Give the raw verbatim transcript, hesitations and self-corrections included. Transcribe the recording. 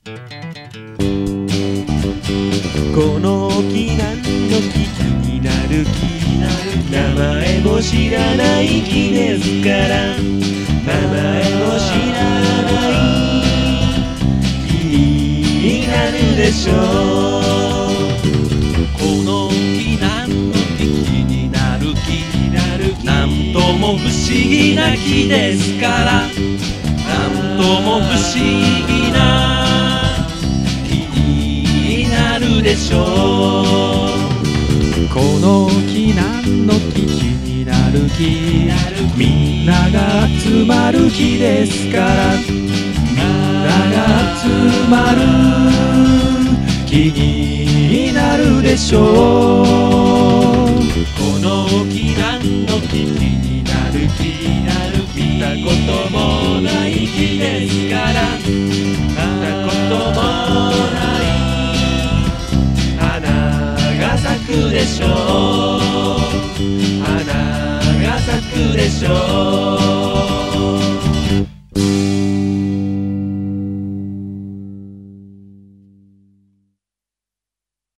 この木何の木気になる木名前も知らない木ですから名前も知らない木になるでしょう。 この木何の木気になる木なんとも不思議な木ですからなんとも不思議な木になるでしょう。 この木何の木気になる木みんなが集まる木ですからみんなが集まる木になるでしょう。 この木何の木気になる木見たこともない木ですから見たこともない花が咲くでしょう花が咲くでしょう。